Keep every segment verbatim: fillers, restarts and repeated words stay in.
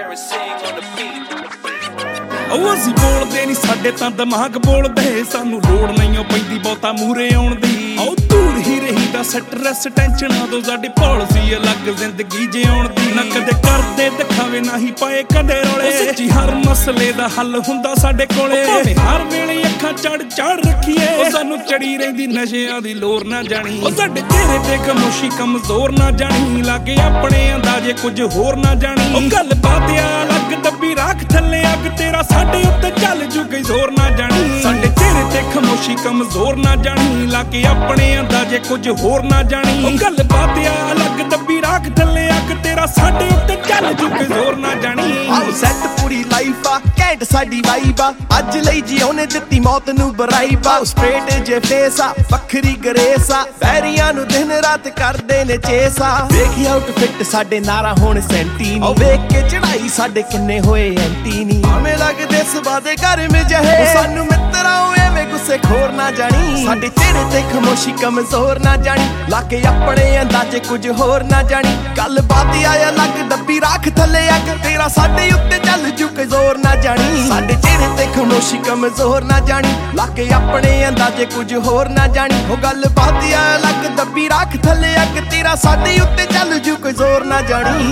ਉਹ ਅਸੀਂ ਬੋਲਦੇ ਨੀ ਸਾਡੇ ਤਾਂ ਦਿਮਾਗ ਬੋਲਦੇ ਸਾਨੂੰ ਲੋੜ ਨਹੀਂ ਪੈਂਦੀ ਬਹੁਤਾ ਮੂਰੇ ਆਉਣ ਦੀ ਉਹ ਦੂਰ ਹੀ ਰਹੀਦਾ ਸਟ੍ਰੈਸ ਟੈਨਸ਼ਨਾਂ ਤੋਂ ਸਾਡੀ ਪਾਲਿਸੀ ਅਲੱਗ ਜ਼ਿੰਦਗੀ ਜਿਉਣ ਦੀ ਨਾ ਕਦੇ ਕਰਦੇ ਦਿਖਾਵੇ ਨਾ ਹੀ ਪਾਏ ਕਦੇ ਰੋਲੇ ਸੱਚੀ ਹਰ ਮਸਲੇ ਦਾ ਹੱਲ ਹੁੰਦਾ ਸਾਡੇ ਕੋਲੇ ਭਾਵੇਂ ਹਰ ਵੇਲੇ ਅੱਖਾਂ ਚੜ ਚੜ ਰੱਖੀਏ ਉਹ ਸਾਨੂੰ ਚੜੀ ਰਹਿੰਦੀ ਨਸ਼ਿਆਂ ਦੀ ਲੋਰ ਨਾ ਜਾਣੀ ਉਹ ਸਾਡੇ ਚਿਹਰੇ ਤੇ ਖਾਮੋਸ਼ੀ ਕਮਜ਼ੋਰ ਨਾ ਜਾਣੀ ਲਾਗੇ ਆਪਣੇ ਅੰਦਾਜ਼ੇ ਕੁਝ ਹੋਰ ਨਾ ਜਾਣੀ ਉਹ ਗੱਲ ਬਾਤ ਆ ਲੱਗ ਦੱਬੀ ਰੱਖ ਥੱਲੇ ਅੱਗ ਤੇਰਾ ਸਾਡੇ ਉੱਤੇ ਚੱਲ ਜੂ ਗਈ ਜ਼ੋਰ ਨਾ ਜਾਣੀ ਸਾਡੇ ਚਿਹਰੇ ਤੇ ਖਾਮੋਸ਼ੀ ਕਮਜ਼ੋਰ ਨਾ ਜਾਣੀ ਲਾਗੇ ਆਪਣੇ ਅੰਦਾਜ਼ੇ ਕੁਝ ਹੋਰ ਨਾ ਜਾਣੀ ਉਹ ਗੱਲ ਬਾਤ ਆ ਲੱਗ ਦੱਬੀ ਰੱਖ ਥੱਲੇ ਅੱਗ ਤੇਰਾ ਸਾਡੇ ਉੱਤੇ ਚੱਲ ਜੂ ਗਈ ਜ਼ੋਰ ਨਾ ਜਾਣੀ ਆਓ ਸੈੱਟ ਪੂਰੀ ਲਾਈਫ ਆ ਘੈਂਟ ਸਾਡੀ ਵਾਈਬ ਆ ਅੱਜ ਲਈ ਜੀ ਉਹਨੇ ਦਿੱਤੀ ਮੌਤ ਨੂੰ ਬਰਾਈਬ ਆ ਸਟ੍ਰੇਟ ਜੇ ਫੇਸ ਆ ਵੱਖਰੀ ਗਰੇਸ ਆ ਬੈਰੀਆਂ ਨੂੰ ਦਿਨ ਰਾਤ ਕਰਦੇ ਨੇ ਚੇਸ ਆ ਵੇਖੀ ਆਊਟਫਿੱਟ ਸਾਡੇ ਨਾਰਾ ਹੁਣ ਸੈਂਟੀ ਨੀ ਵੇਖ ਕੇ ਚੜਾਈ ਸਾਡੇ ਕਿੰਨੇ ਹੋਏ ਐਂਟੀ ਨੀ ਆਵੇਂ ਲੱਗਦੇ ਸਵਾ ਦੇ ਘਰ ਮੇ ਜਹੇ ਸਾਨੂੰ ਮਿੱਤਰਾਂ ਐਵੇਂ ਗੁੱਸੇ ਖੋਰ ਨਾ ਜਾਣੀ ਸਾਡੇ ਚਿਹਰੇ ਤੇ ਖਾਮੋਸ਼ੀ ਕਮਜ਼ੋਰ ਨਾ ਜਾਣੀ ਲਾਕੇ ਆਪਣੇ ਅੰਦਾਜ਼ੇ ਕੁਝ ਹੋਰ ਨਾ ਜਾਣੀ ਗੱਲ ਬਾਤ ਆਇਆ ਲੱਗ ਦੱਬੀ ਰੱਖ ਥੱਲੇ ਅੱਗ ਤੇਰਾ ਸਾਡੇ ਉੱਤੇ ਚੱਲ ਜੂ ਕੇ ਜ਼ੋਰ ਨਾ ਜਾਣੀ ਸਾਡੇ ਚਿਹਰੇ ਤੇ ਖਾਮੋਸ਼ੀ ਕਮਜ਼ੋਰ ਨਾ ਜਾਣੀ ਲਾਕੇ ਆਪਣੇ ਅੰਦਾਜ਼ੇ ਕੁਝ ਹੋਰ ਨਾ ਜਾਣੀ ਉਹ ਗੱਲ ਬਾਤ ਆਇਆ ਲੱਗ ਦੱਬੀ ਰੱਖ ਥੱਲੇ ਅੱਗ ਤੇਰਾ ਸਾਡੇ ਉੱਤੇ ਚੱਲ ਜੂ ਕੇ ਜ਼ੋਰ ਨਾ ਜਾਣੀ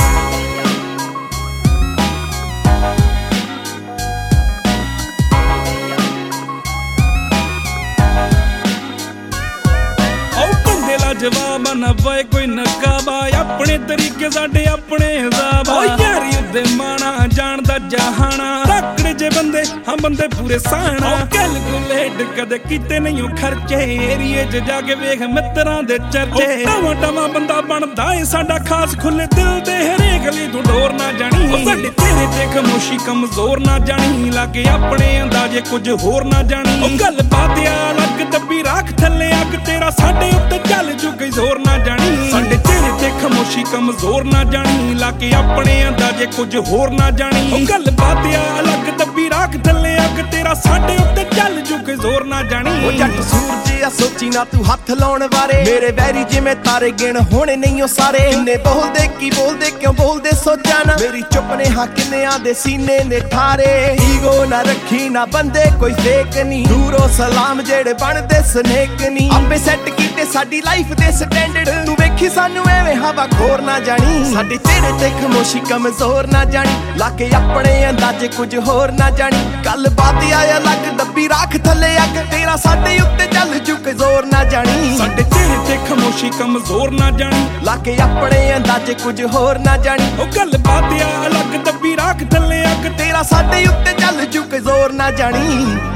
ਜਵਾਬ ਨਾ ਪਾਏ ਕੋਈ ਨਕਾਬਾ ਆਪਣੇ ਤਰੀਕੇ ਸਾਡੇ ਆਪਣੇ ਹਿਸਾਬ ਓ ਯਾਰੀ ਉੱਤੇ ਮਾਣਾ ਜਾਣਦਾ ਜਹਾਨਾ ਤਕੜੇ ਜੇ ਬੰਦੇ ਹਾਂ ਬੰਦੇ ਪੂਰੇ ਸਾਣਾ ਕੈਲਕੂਲੇਟ ਕਦੇ ਕੀਤੇ ਨਹੀਂ ਉਹ ਖਰਚੇ ਏਰੀਏ 'ਚ ਜਾ ਕੇ ਵੇਖ ਮਿੱਤਰਾਂ ਦੇ ਚਰਚੇ ਟਾਵਾਂ ਟਾਵਾਂ ਬੰਦਾ ਬਣਦਾ ਏ ਸਾਡਾ ਖਾਸ ਖੁੱਲੇ ਦਿਲ ਦੇ ਹਰੇਕ ਲਈ ਤੂੰ ਡੋਰ ਨਾ ਜਾਣੀ ਉਹ ਸਾਡੇ ਚਿਹਰੇ ਤੇ ਖਾਮੋਸ਼ੀ ਕਮਜ਼ੋਰ ਨਾ ਜਾਣੀ ਲਾਗੇ ਆਪਣੇ ਅੰਦਾਜ਼ੇ ਕੁਝ ਹੋਰ ਨਾ ਜਾਣੀ ਉਹ ਗੱਲ ਬਾਤ ਆ ਲੱਗ ਦੱਬੀ ਰੱਖ ਥੱਲੇ ਅੱਗ ਤੇਰਾ ਸਾਡੇ ਉੱਤੇ ਚੱਲ ਜੂ ਗਈ ਜ਼ੋਰ ਨਾ ਜਾਣੀ ਸਾਡੇ ਚਿਹਰੇ ਤੇ ਖਾਮੋਸ਼ੀ ਕਮਜ਼ੋਰ ਨਾ ਜਾਣੀ ਲਾਕੇ ਆਪਣੇ ਅੰਦਾਜ਼ੇ ਕੁਝ ਹੋਰ ਨਾ ਜਾਣੀ ਉਹ ਗੱਲ ਬਾਤ ਆ ਲੱਗ ਦੱਬੀ ਰੱਖ ਥੱਲੇ ਅੱਗ ਤੇਰਾ ਸਾਡੇ ਉੱਤੇ ਚੱਲ ਜੂ ਗਈ ਜ਼ੋਰ ਨਾ ਜਾਣੀ ਉਹ ਜੱਟ ਸੂਰਜ ਆ ਸੋਚੀ ਨਾ ਤੂੰ ਹੱਥ ਲਾਉਣ ਬਾਰੇ ਮੇਰੇ ਵੈਰੀ ਜਿਵੇਂ ਤਾਰੇ ਗਿਣ ਹੋਣੇ ਨਹੀਂ ਉਹ ਸਾਰੇ ਕਿੰਨੇ ਬੋਲਦੇ ਕੀ ਬੋਲਦੇ ਕਿਉਂ ਬੋਲਦੇ ਸੋਚਾਂ ਨਾ ਮੇਰੀ ਚੁੱਪ ਨੇ ਹਾਂ ਕਿੰਨਿਆਂ ਦੇ ਸੀਨੇ ਨੇ ਠਾਰੇ ਈਗੋ ਨਾ ਰੱਖੀ ਨਾ ਬੰਦੇ ਕੋਈ ਫੇਕ ਨਹੀਂ ਦੂਰੋਂ ਸਲਾਮ ਜਿਹੜੇ ਬਣਦੇ ਸਨੇਕ ਨਹੀਂ ਆਪੇ ਸੈੱਟ ਕੀਤੇ ਸਾਡੀ ਲਾਈਫ ਦੇ ਸਟੈਂਡਰਡ ਤੂੰ ਵੇਖੀ ਸਾਨੂੰ ਐਵੇਂ ਹਵਾ ਖੋਰ ਨਾ ਜਾਣੀ ਸਾਡੇ ਚਿਹਰੇ ਤੇ ਖਾਮੋਸ਼ੀ ਕਮਜ਼ੋਰ ਨਾ ਜਾਣੀ ਲਾਕੇ ਆਪਣੇ ਅੰਦਾਜ਼ੇ ਕੁਝ ਹੋਰ ਨਾ ਜਾਣੀ ਗੱਲ ਬਾਤ ਆਇਆ ਲੱਗ ਦੱਬੀ ਰੱਖ ਥੱਲੇ ਅੱਗ ਤੇਰਾ ਸਾਡੇ ਉੱਤੇ ਚੱਲ ਜੂ ਕੇ ਜ਼ੋਰ ਨਾ ਜਾਣੀ ਸਾਡੇ ਚਿਹਰੇ ਤੇ ਖਾਮੋਸ਼ੀ ਕਮਜ਼ੋਰ ਨਾ ਜਾਣੀ ਲਾਕੇ ਆਪਣੇ ਅੰਦਾਜ਼ੇ ਕੁਝ ਹੋਰ ਨਾ ਜਾਣੀ ਉਹ ਗੱਲ ਬਾਤ ਆ ਲੱਗ ਦੱਬੀ ਰੱਖ ਥੱਲੇ ਅੱਗ ਤੇਰਾ ਸਾਡੇ ਉੱਤੇ ਚੱਲ ਜੂ ਕੇ ਜ਼ੋਰ ਨਾ ਜਾਣੀ